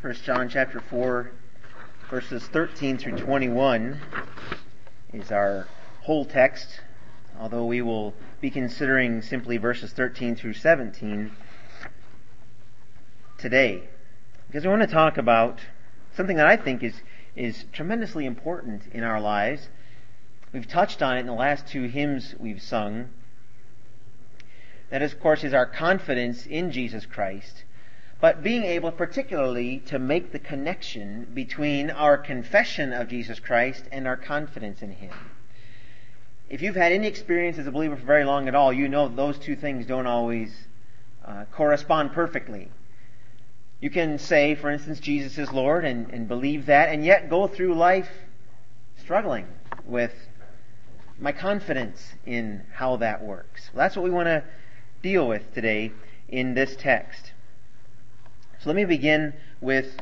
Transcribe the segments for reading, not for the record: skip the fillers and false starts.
First John chapter 4, verses 13 through 21 is our whole text, although we will be considering simply verses 13 through 17 today. Because we want to talk about something that I think is tremendously important in our lives. We've touched on it in the last two hymns we've sung. That, of course, is our confidence in Jesus Christ, but being able particularly to make the connection between our confession of Jesus Christ and our confidence in Him. If you've had any experience as a believer for very long at all, you know those two things don't always correspond perfectly. You can say, for instance, Jesus is Lord and believe that, and yet go through life struggling with my confidence in how that works. Well, that's what we want to deal with today in this text. So let me begin with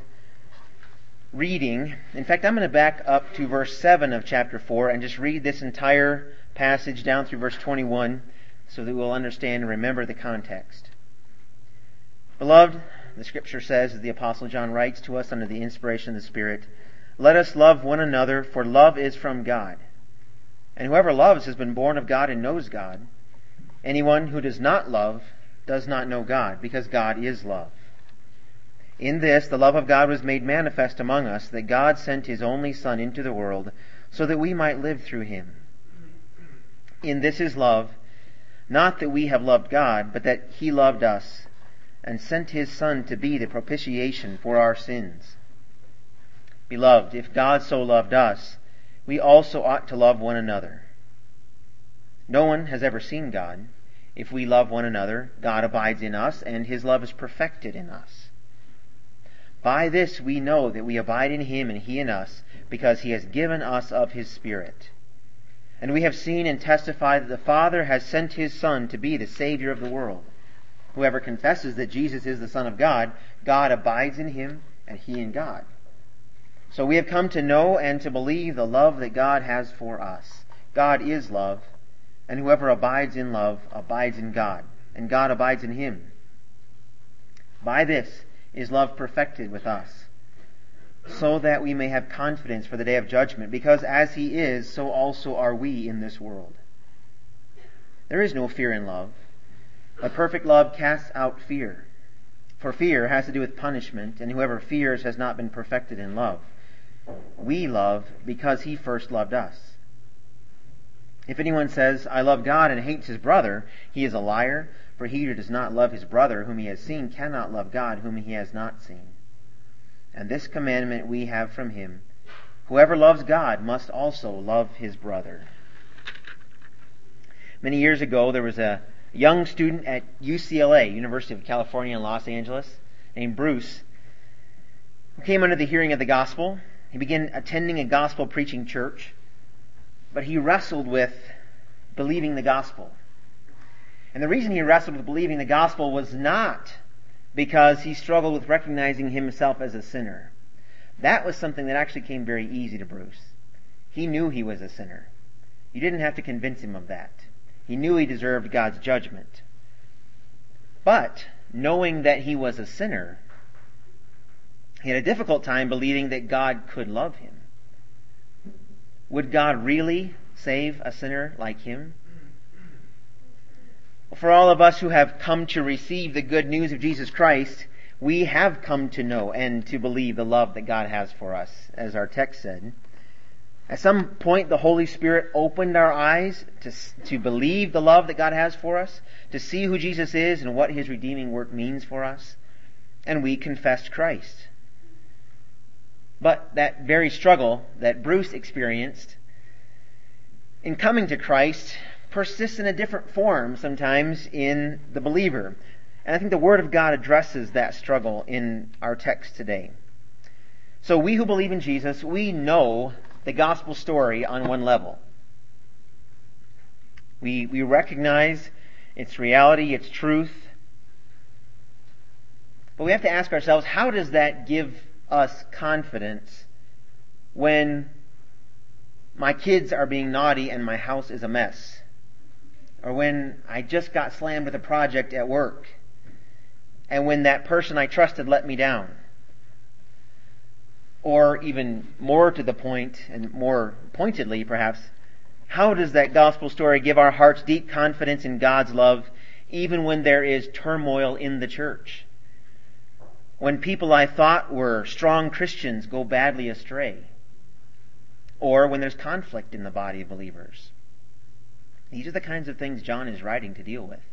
reading. In fact, I'm going to back up to verse 7 of chapter 4 and just read this entire passage down through verse 21 so that we'll understand and remember the context. Beloved, the Scripture says, as the Apostle John writes to us under the inspiration of the Spirit, "Let us love one another, for love is from God. And whoever loves has been born of God and knows God. Anyone who does not love does not know God, because God is love. In this, the love of God was made manifest among us, that God sent His only Son into the world, so that we might live through Him. In this is love, not that we have loved God, but that He loved us, and sent His Son to be the propitiation for our sins. Beloved, if God so loved us, we also ought to love one another. No one has ever seen God. If we love one another, God abides in us, and His love is perfected in us. By this we know that we abide in Him and He in us, because He has given us of His Spirit. And we have seen and testified that the Father has sent His Son to be the Savior of the world. Whoever confesses that Jesus is the Son of God, God abides in Him and He in God. So we have come to know and to believe the love that God has for us. God is love, and whoever abides in love abides in God, and God abides in him. By this is love perfected with us, so that we may have confidence for the day of judgment, because as He is, so also are we in this world. There is no fear in love, but perfect love casts out fear. For fear has to do with punishment, and whoever fears has not been perfected in love. We love because He first loved us. If anyone says, "I love God," and hates his brother, he is a liar. For he who does not love his brother whom he has seen cannot love God whom he has not seen. And this commandment we have from Him: whoever loves God must also love his brother. Many years ago, there was a young student at UCLA, University of California in Los Angeles, named Bruce, who came under the hearing of the gospel. He began attending a gospel preaching church, but he wrestled with believing the gospel. And the reason he wrestled with believing the gospel was not because he struggled with recognizing himself as a sinner. That was something that actually came very easy to Bruce. He knew he was a sinner. You didn't have to convince him of that. He knew he deserved God's judgment. But knowing that he was a sinner, he had a difficult time believing that God could love him. Would God really save a sinner like him? For all of us who have come to receive the good news of Jesus Christ, we have come to know and to believe the love that God has for us, as our text said. At some point, the Holy Spirit opened our eyes to believe the love that God has for us, to see who Jesus is and what His redeeming work means for us, and we confessed Christ. But that very struggle that Bruce experienced in coming to Christ persists in a different form sometimes in the believer. And I think the Word of God addresses that struggle in our text today. So we who believe in Jesus, we know the gospel story on one level. We recognize its reality, its truth. But we have to ask ourselves, how does that give us confidence when my kids are being naughty and my house is a mess? Or when I just got slammed with a project at work, and when that person I trusted let me down? Or even more to the point, and more pointedly perhaps, how does that gospel story give our hearts deep confidence in God's love even when there is turmoil in the church? When people I thought were strong Christians go badly astray? Or when there's conflict in the body of believers? These are the kinds of things John is writing to deal with.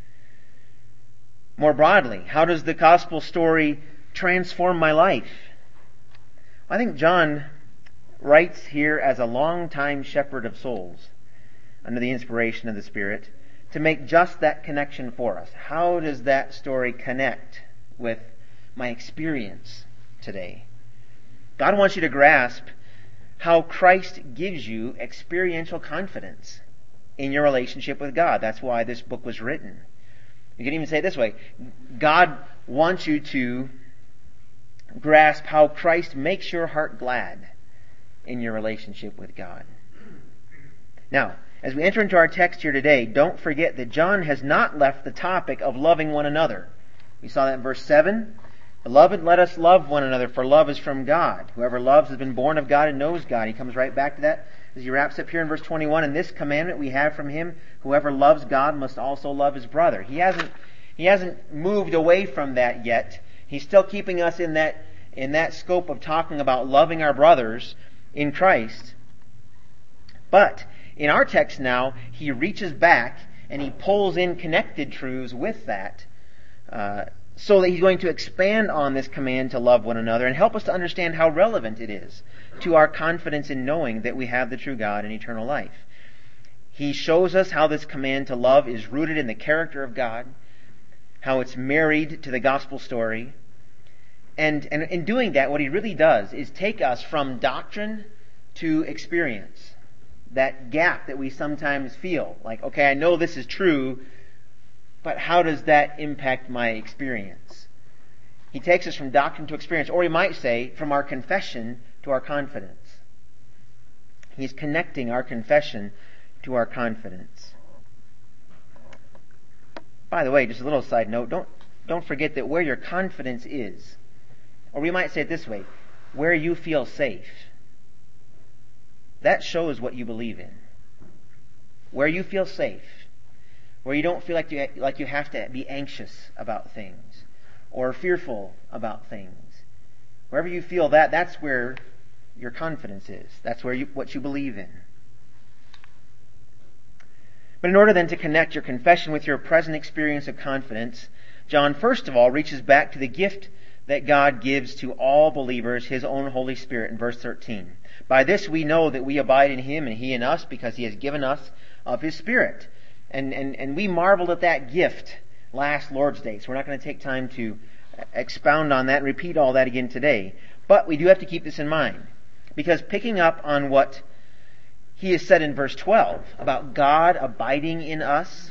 More broadly, how does the gospel story transform my life? I think John writes here as a long-time shepherd of souls, under the inspiration of the Spirit, to make just that connection for us. How does that story connect with my experience today? God wants you to grasp how Christ gives you experiential confidence in your relationship with God. That's why this book was written. You can even say it this way: God wants you to grasp how Christ makes your heart glad in your relationship with God. Now, as we enter into our text here today, don't forget that John has not left the topic of loving one another. We saw that in verse 7. Beloved, let us love one another, for love is from God. Whoever loves has been born of God and knows God. He comes right back to that as he wraps up here in verse 21. And this commandment we have from him: whoever loves God must also love his brother. He hasn't moved away from that yet. He's still keeping us in that scope of talking about loving our brothers in Christ. But in our text now, he reaches back and he pulls in connected truths with that, so that he's going to expand on this command to love one another and help us to understand how relevant it is to our confidence in knowing that we have the true God and eternal life. He shows us how this command to love is rooted in the character of God, how it's married to the gospel story. And in doing that, what he really does is take us from doctrine to experience. That gap that we sometimes feel. Like, okay, I know this is true, but how does that impact my experience? He takes us from doctrine to experience, or he might say, from our confession to our confidence. He's connecting our confession to our confidence. By the way, just a little side note, don't forget that where your confidence is, or we might say it this way: where you feel safe, that shows what you believe in. Where you feel safe, where you don't feel like you have to be anxious about things or fearful about things. Wherever you feel that, that's where your confidence is. That's where what you believe in. But in order then to connect your confession with your present experience of confidence, John first of all reaches back to the gift that God gives to all believers, his own Holy Spirit, in verse 13. By this we know that we abide in him and he in us, because he has given us of his Spirit. And we marveled at that gift last Lord's Day, so we're not going to take time to expound on that and repeat all that again today. But we do have to keep this in mind, because picking up on what he has said in verse 12 about God abiding in us,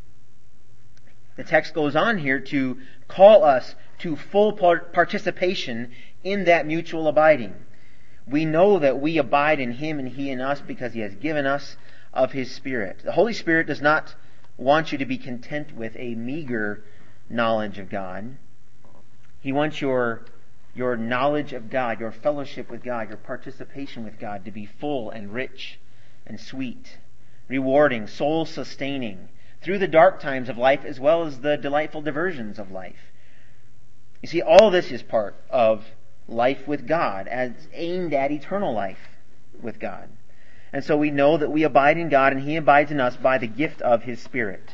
the text goes on here to call us to full participation in that mutual abiding. We know that we abide in him and he in us because he has given us of his Spirit. The Holy Spirit does not want you to be content with a meager knowledge of God. He wants your knowledge of God, your fellowship with God, your participation with God to be full and rich and sweet, rewarding, soul-sustaining, through the dark times of life as well as the delightful diversions of life. You see, all this is part of life with God, as aimed at eternal life with God. And so we know that we abide in God and he abides in us by the gift of his Spirit.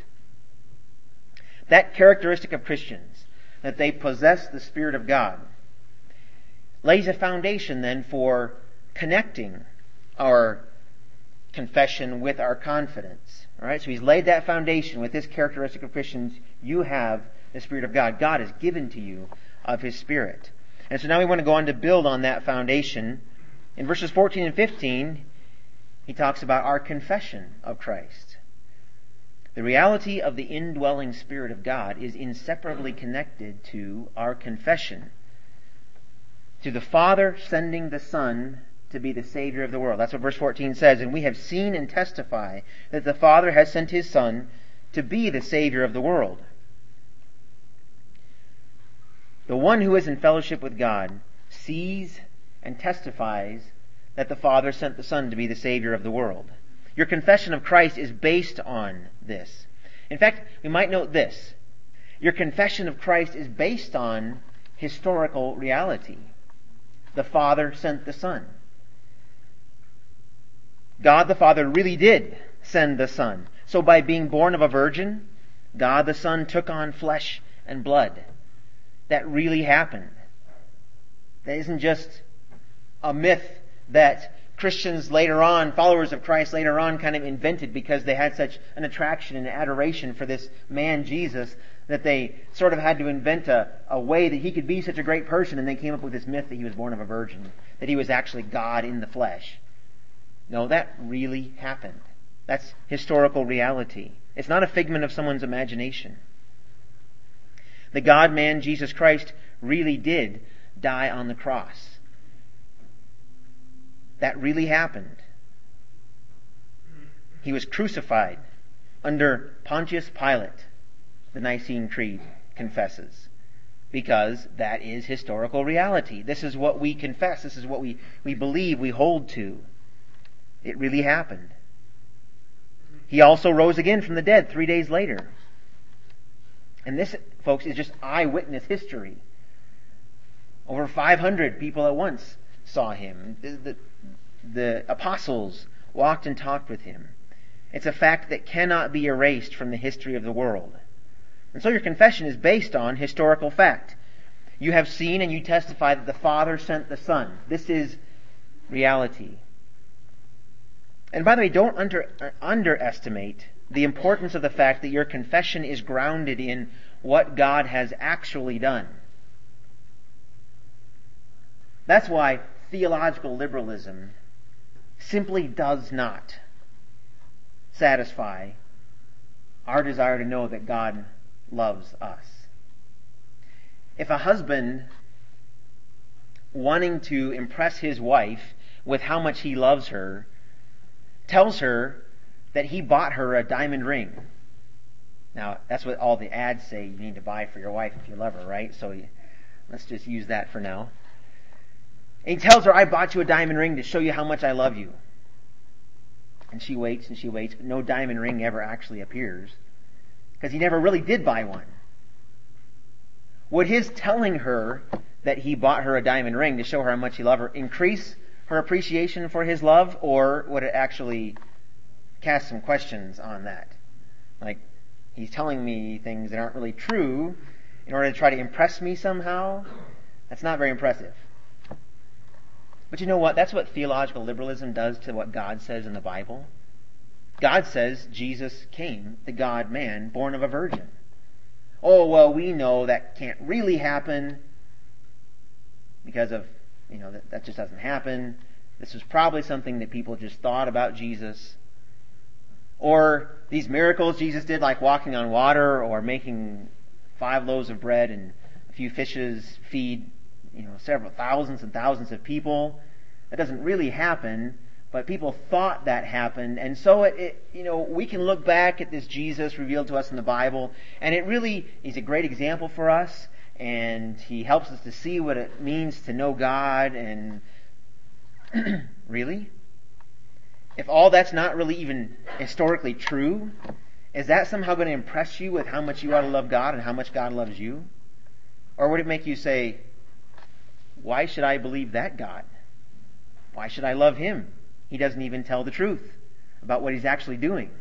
That characteristic of Christians, that they possess the Spirit of God, lays a foundation then for connecting our confession with our confidence. All right, so he's laid that foundation with this characteristic of Christians. You have the Spirit of God. God has given to you of his Spirit. And so now we want to go on to build on that foundation. In verses 14 and 15, he talks about our confession of Christ. The reality of the indwelling Spirit of God is inseparably connected to our confession, to the Father sending the Son to be the Savior of the world. That's what verse 14 says. And we have seen and testify that the Father has sent his Son to be the Savior of the world. The one who is in fellowship with God sees and testifies that the Father sent the Son to be the Savior of the world. Your confession of Christ is based on this. In fact, we might note this. Your confession of Christ is based on historical reality. The Father sent the Son. God the Father really did send the Son. So by being born of a virgin, God the Son took on flesh and blood. That really happened. That isn't just a myth that Christians later on, followers of Christ later on, kind of invented because they had such an attraction and adoration for this man Jesus that they sort of had to invent a way that he could be such a great person, and they came up with this myth that he was born of a virgin, that he was actually God in the flesh. No, that really happened. That's historical reality. It's not a figment of someone's imagination. The God-man, Jesus Christ, really did die on the cross. That really happened. He was crucified under Pontius Pilate, the Nicene Creed confesses, because that is historical reality. This is what we confess. This is what we believe, we hold to. It really happened. He also rose again from the dead 3 days later. And this, folks, is just eyewitness history. Over 500 people at once saw him. The apostles walked and talked with him. It's a fact that cannot be erased from the history of the world. And so your confession is based on historical fact. You have seen and you testify that the Father sent the Son. This is reality. And by the way, don't underestimate the importance of the fact that your confession is grounded in what God has actually done. That's why theological liberalism simply does not satisfy our desire to know that God loves us. If a husband, wanting to impress his wife with how much he loves her, tells her that he bought her a diamond ring. Now, that's what all the ads say you need to buy for your wife if you love her, right? So let's just use that for now. And he tells her, I bought you a diamond ring to show you how much I love you. And she waits, but no diamond ring ever actually appears, because he never really did buy one. Would his telling her that he bought her a diamond ring to show her how much he loved her increase her appreciation for his love, or would it actually cast some questions on that? Like, he's telling me things that aren't really true in order to try to impress me somehow? That's not very impressive. But you know what? That's what theological liberalism does to what God says in the Bible. God says Jesus came, the God-man, born of a virgin. Oh, well, we know that can't really happen because of, that just doesn't happen. This was probably something that people just thought about Jesus. Or these miracles Jesus did, like walking on water or making 5 loaves of bread and a few fishes feed several thousands and thousands of people. That doesn't really happen, but people thought that happened. And so we can look back at this Jesus revealed to us in the Bible, and it really is a great example for us, and he helps us to see what it means to know God. And really? If all that's not really even historically true, is that somehow going to impress you with how much you ought to love God and how much God loves you? Or would it make you say, why should I believe that God? Why should I love him? He doesn't even tell the truth about what he's actually doing.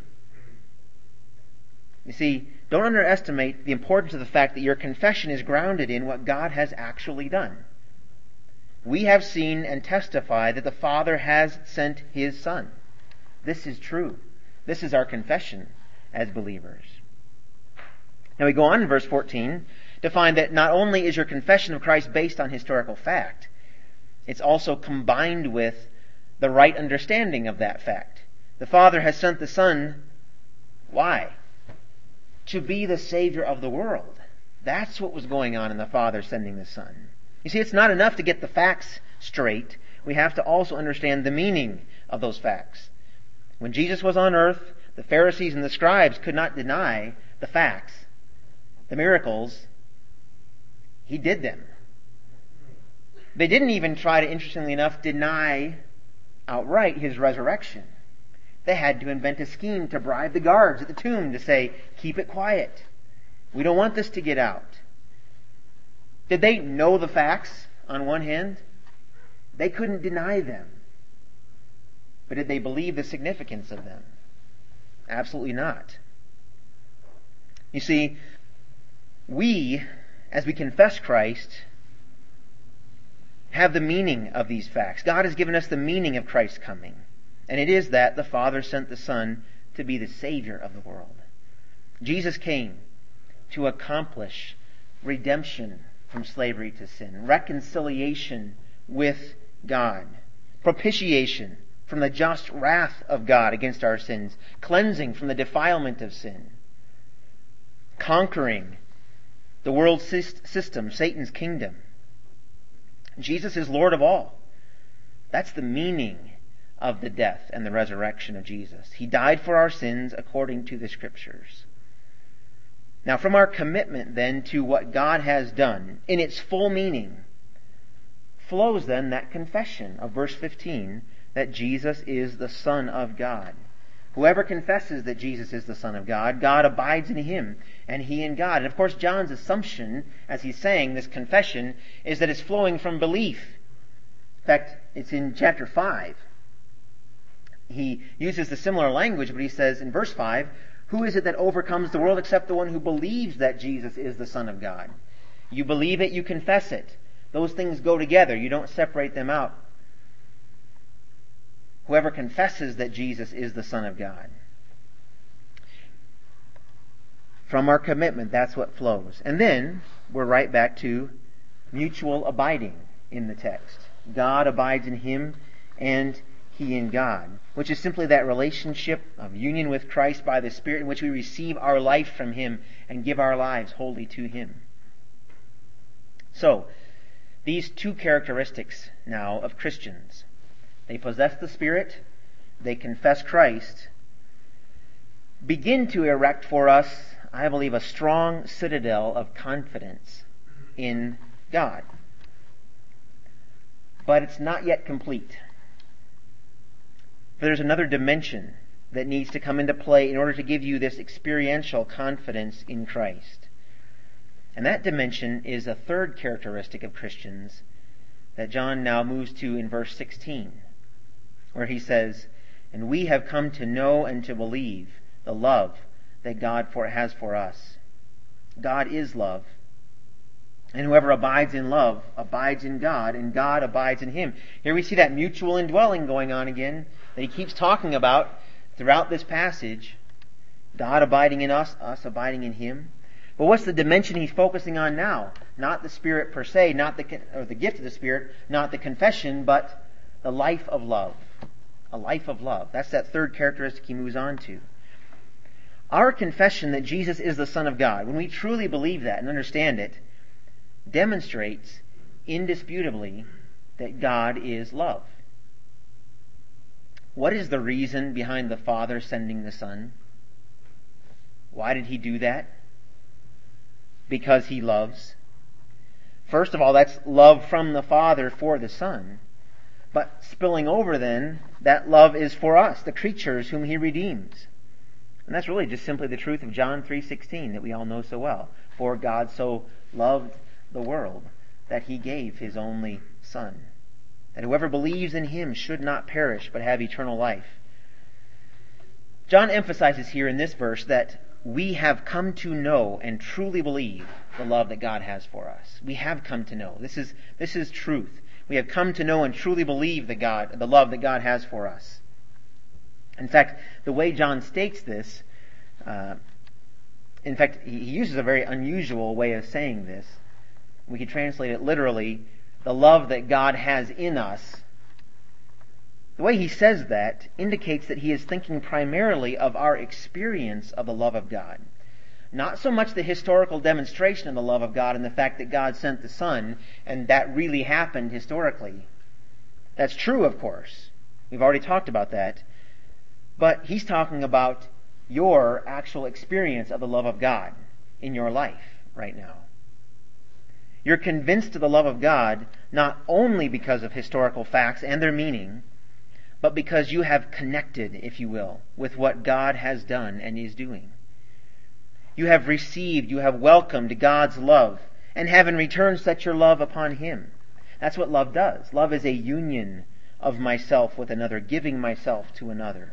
You see, don't underestimate the importance of the fact that your confession is grounded in what God has actually done. We have seen and testified that the Father has sent his Son. This is true. This is our confession as believers. Now we go on in verse 14 to find that not only is your confession of Christ based on historical fact, it's also combined with the right understanding of that fact. The Father has sent the Son. Why? To be the Savior of the world. That's what was going on in the Father sending the Son. You see, it's not enough to get the facts straight. We have to also understand the meaning of those facts. When Jesus was on earth, the Pharisees and the scribes could not deny the facts, the miracles. He did them. They didn't even try to, interestingly enough, deny outright his resurrection. They had to invent a scheme to bribe the guards at the tomb to say, keep it quiet. We don't want this to get out. Did they know the facts on one hand? They couldn't deny them. But did they believe the significance of them? Absolutely not. You see, we, as we confess Christ, have the meaning of these facts. God has given us the meaning of Christ's coming. And it is that the Father sent the Son to be the Savior of the world. Jesus came to accomplish redemption from slavery to sin, reconciliation with God, propitiation from the just wrath of God against our sins, cleansing from the defilement of sin, conquering the world system, Satan's kingdom. Jesus is Lord of all. That's the meaning of the death and the resurrection of Jesus. He died for our sins according to the Scriptures. Now, from our commitment then to what God has done in its full meaning, flows then that confession of verse 15 that Jesus is the Son of God. Whoever confesses that Jesus is the Son of God, God abides in him, and he in God. And of course, John's assumption, as he's saying this confession, is that it's flowing from belief. In fact, it's in chapter 5. He uses the similar language, but he says in verse 5, who is it that overcomes the world except the one who believes that Jesus is the Son of God? You believe it, you confess it. Those things go together. You don't separate them out. Whoever confesses that Jesus is the Son of God. From our commitment, that's what flows. And then we're right back to mutual abiding in the text. God abides in him and he in God, which is simply that relationship of union with Christ by the Spirit in which we receive our life from him and give our lives wholly to him. So, these two characteristics now of Christians. They possess the Spirit, they confess Christ, begin to erect for us, I believe, a strong citadel of confidence in God. But it's not yet complete. There's another dimension that needs to come into play in order to give you this experiential confidence in Christ. And that dimension is a third characteristic of Christians that John now moves to in verse 16, where he says, and we have come to know and to believe the love that God has for us. God is love. And whoever abides in love abides in God, and God abides in him. Here we see that mutual indwelling going on again that he keeps talking about throughout this passage. God abiding in us, us abiding in him. But what's the dimension he's focusing on now? Not the Spirit per se, or the gift of the Spirit, not the confession, but the life of love. A life of love. That's that third characteristic he moves on to. Our confession that Jesus is the Son of God, when we truly believe that and understand it, demonstrates indisputably that God is love. What is the reason behind the Father sending the Son? Why did he do that? Because he loves. First of all, that's love from the Father for the Son. But spilling over then, that love is for us, the creatures whom he redeems. And that's really just simply the truth of John 3:16 that we all know so well. For God so loved the world that he gave his only Son, that whoever believes in him should not perish but have eternal life. John emphasizes here in this verse that we have come to know and truly believe the love that God has for us. We have come to know. This is truth. We have come to know and truly believe the love that God has for us. In fact, the way John states this, in fact, he uses a very unusual way of saying this. We could translate it literally, the love that God has in us. The way he says that indicates that he is thinking primarily of our experience of the love of God. Not so much the historical demonstration of the love of God and the fact that God sent the Son, and that really happened historically. That's true, of course. We've already talked about that. But he's talking about your actual experience of the love of God in your life right now. You're convinced of the love of God not only because of historical facts and their meaning, but because you have connected, if you will, with what God has done and is doing. You have received, you have welcomed God's love, and have in return set your love upon Him. That's what love does. Love is a union of myself with another, giving myself to another.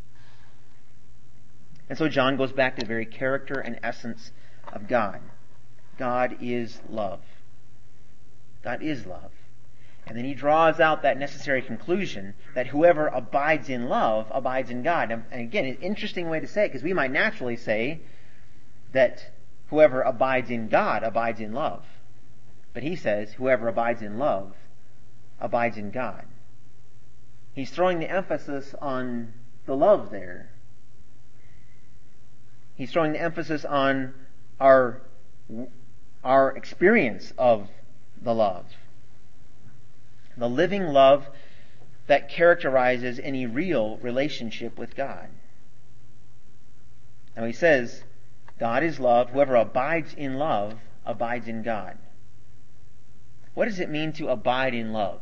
And so John goes back to the very character and essence of God. God is love. God is love. And then he draws out that necessary conclusion that whoever abides in love abides in God. And again, an interesting way to say it, because we might naturally say that whoever abides in God abides in love. But he says whoever abides in love abides in God. He's throwing the emphasis on the love there. He's throwing the emphasis on our experience of the love. The living love that characterizes any real relationship with God. Now he says, God is love. Whoever abides in love abides in God. What does it mean to abide in love?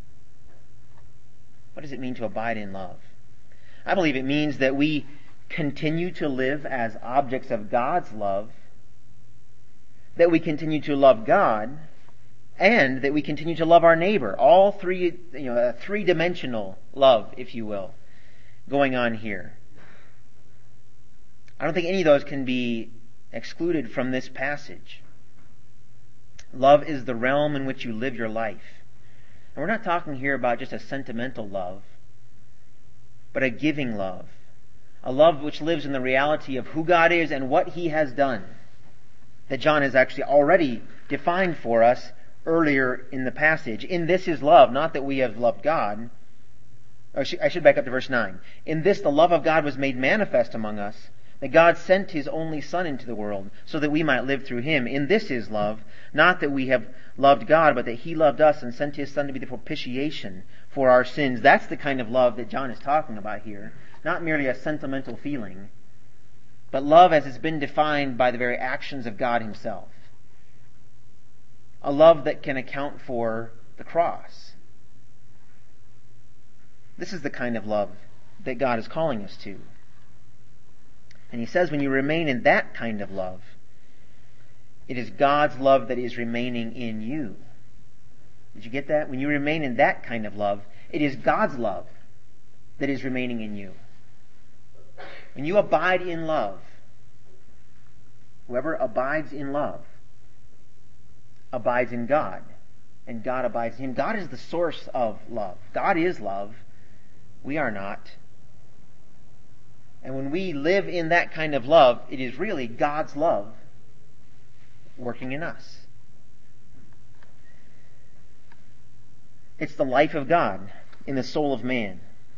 What does it mean to abide in love? I believe it means that we continue to live as objects of God's love, that we continue to love God, and that we continue to love our neighbor. All three, a three-dimensional love, if you will, going on here. I don't think any of those can be excluded from this passage. Love is the realm in which you live your life. And we're not talking here about just a sentimental love, but a giving love. A love which lives in the reality of who God is and what He has done, that John has actually already defined for us earlier in the passage. In this is love, not that we have loved God. I should back up to verse 9. In this the love of God was made manifest among us, that God sent His only Son into the world, so that we might live through Him. In this is love, not that we have loved God, but that He loved us and sent His Son to be the propitiation for our sins. That's the kind of love that John is talking about here. Not merely a sentimental feeling, but love as it's been defined by the very actions of God Himself. A love that can account for the cross. This is the kind of love that God is calling us to. And He says when you remain in that kind of love, it is God's love that is remaining in you. Did you get that? When you remain in that kind of love, it is God's love that is remaining in you. When you abide in love, whoever abides in love abides in God, and God abides in Him. God is the source of love. God is love. We are not. And when we live in that kind of love, it is really God's love working in us. It's the life of God in the soul of man,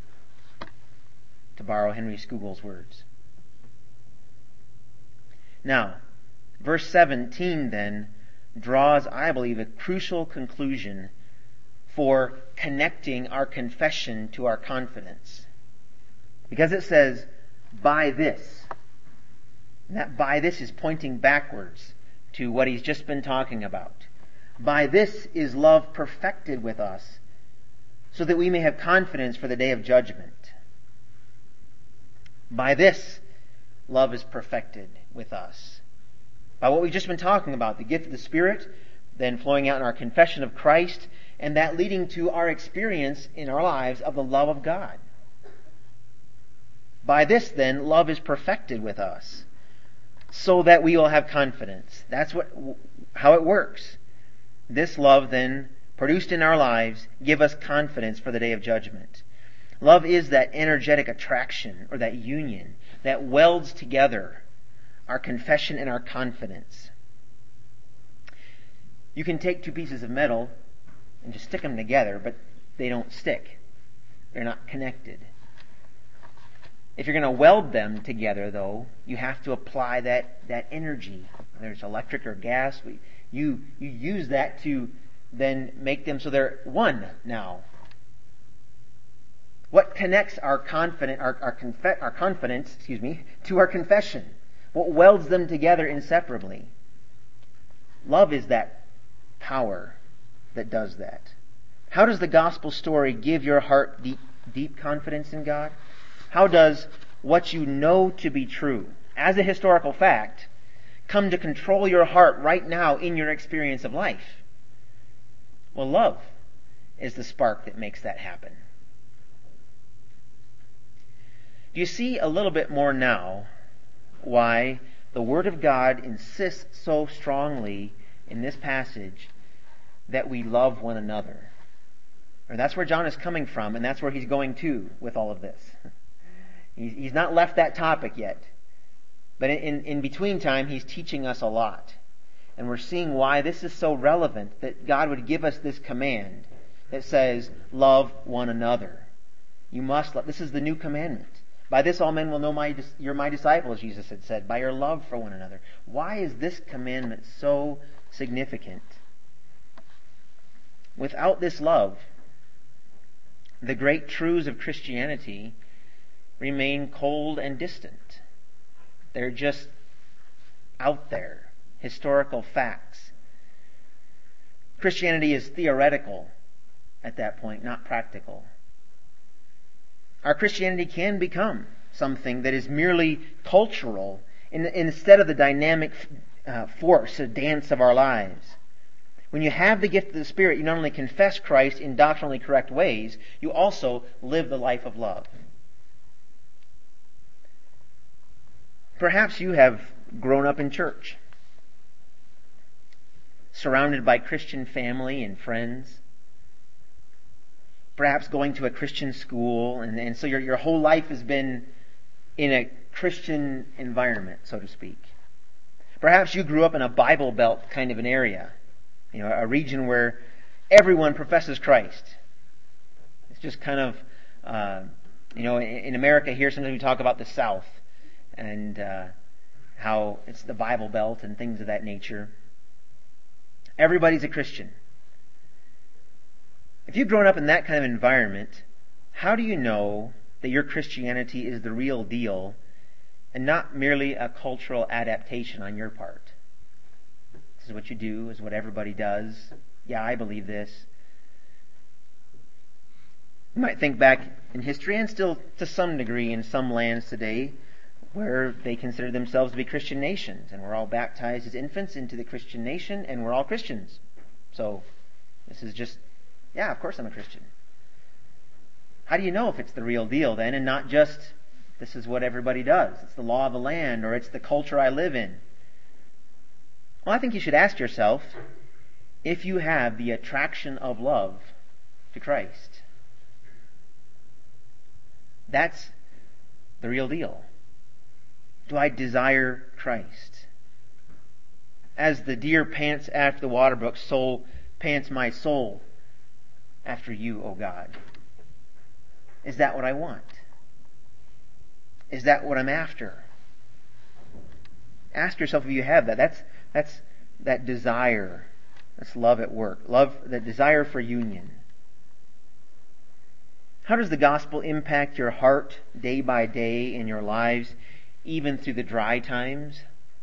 to borrow Henry Scougal's words. Now, verse 17 then draws, I believe, a crucial conclusion for connecting our confession to our confidence. Because it says, by this. And that by this is pointing backwards to what he's just been talking about. By this is love perfected with us, so that we may have confidence for the day of judgment. By this, love is perfected with us. By what we've just been talking about, the gift of the Spirit, then flowing out in our confession of Christ, and that leading to our experience in our lives of the love of God. By this, then, love is perfected with us, so that we will have confidence. That's how it works. This love, then, produced in our lives, give us confidence for the day of judgment. Love is that energetic attraction, or that union, that welds together our confession and our confidence. You can take two pieces of metal and just stick them together, but they don't stick. They're not connected. If you're going to weld them together, though, you have to apply that energy, whether it's electric or gas. You use that to then make them so they're one now. What connects our confidence to our confession? What welds them together inseparably? Love is that power that does that? How does the gospel story give your heart deep confidence in God? How does what you know to be true, as a historical fact, come to control your heart right now in your experience of life? Well, love is the spark that makes that happen. Do you see a little bit more now why the Word of God insists so strongly in this passage that we love one another? Or that's where John is coming from, and that's where he's going to with all of this. He's not left that topic yet. But in between time, he's teaching us a lot. And we're seeing why this is so relevant, that God would give us this command that says, love one another. You must love. This is the new commandment. By this all men will know you're my disciples, Jesus had said, by your love for one another. Why is this commandment so significant? Without this love, the great truths of Christianity remain cold and distant. They're just out there, historical facts. Christianity is theoretical at that point, not practical. Our Christianity can become something that is merely cultural instead of the dynamic force, a dance of our lives. When you have the gift of the Spirit, you not only confess Christ in doctrinally correct ways, you also live the life of love. Perhaps you have grown up in church, surrounded by Christian family and friends, perhaps going to a Christian school, and so your whole life has been in a Christian environment, so to speak. Perhaps you grew up in a Bible Belt kind of an area, a region where everyone professes Christ. It's just kind of, in America here, sometimes we talk about the South and how it's the Bible Belt and things of that nature. Everybody's a Christian. If you've grown up in that kind of environment, how do you know that your Christianity is the real deal and not merely a cultural adaptation on your part? This is what you do, this is what everybody does. Yeah, I believe this. You might think back in history, and still to some degree in some lands today, where they consider themselves to be Christian nations, and we're all baptized as infants into the Christian nation, and we're all Christians. So, this is just, yeah, of course I'm a Christian. How do you know if it's the real deal then, and not just, this is what everybody does, it's the law of the land, or it's the culture I live in? Well, I think you should ask yourself if you have the attraction of love to Christ. That's the real deal. Do I desire Christ? As the deer pants after the water brook, so pants my soul after you, O God. Is that what I want? Is that what I'm after? Ask yourself if you have that. That's that desire. That's love at work. Love, that desire for union. How does the gospel impact your heart day by day in your lives, even through the dry times?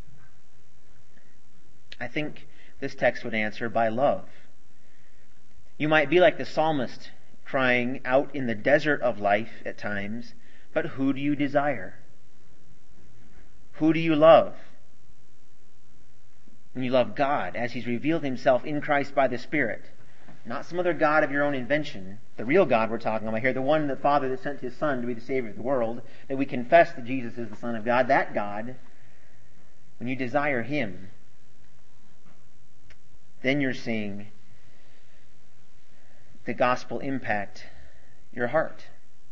I think this text would answer by love. You might be like the psalmist, crying out in the desert of life at times, but who do you desire? Who do you love? When you love God, as He's revealed Himself in Christ by the Spirit, not some other God of your own invention, the real God we're talking about here, the one, the Father that sent His Son to be the Savior of the world, that we confess that Jesus is the Son of God, that God, when you desire Him, then you're seeing the gospel impact your heart.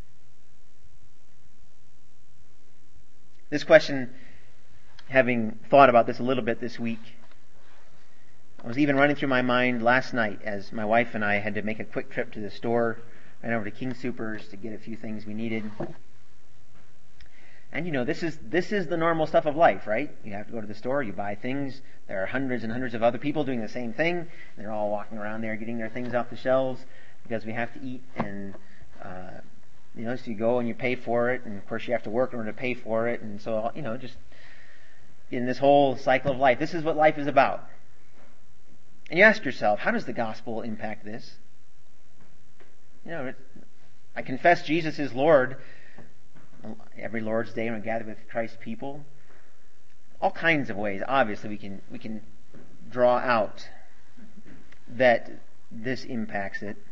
This question, having thought about this a little bit this week, I was even running through my mind last night as my wife and I had to make a quick trip to the store, ran over to King Soopers to get a few things we needed. And this is the normal stuff of life, right? You have to go to the store, you buy things. There are hundreds and hundreds of other people doing the same thing. They're all walking around there getting their things off the shelves because we have to eat, and so you go and you pay for it, and of course you have to work in order to pay for it, and so just in this whole cycle of life, this is what life is about. And you ask yourself, how does the gospel impact this? I confess Jesus is Lord every Lord's Day when I gather with Christ's people. All kinds of ways, obviously, we can draw out that this impacts it.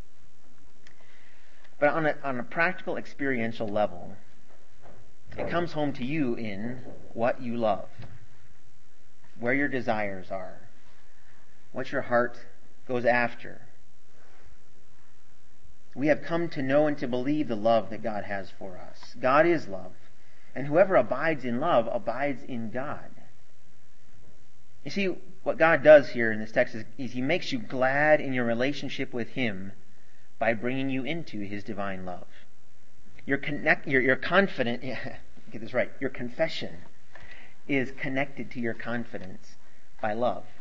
But on a practical, experiential level, it comes home to you in what you love, where your desires are, what your heart goes after. We have come to know and to believe the love that God has for us. God is love, and whoever abides in love abides in God. You see, what God does here in this text is He makes you glad in your relationship with Him by bringing you into His divine love. You're confident, get this right, your confession is connected to your confidence by love.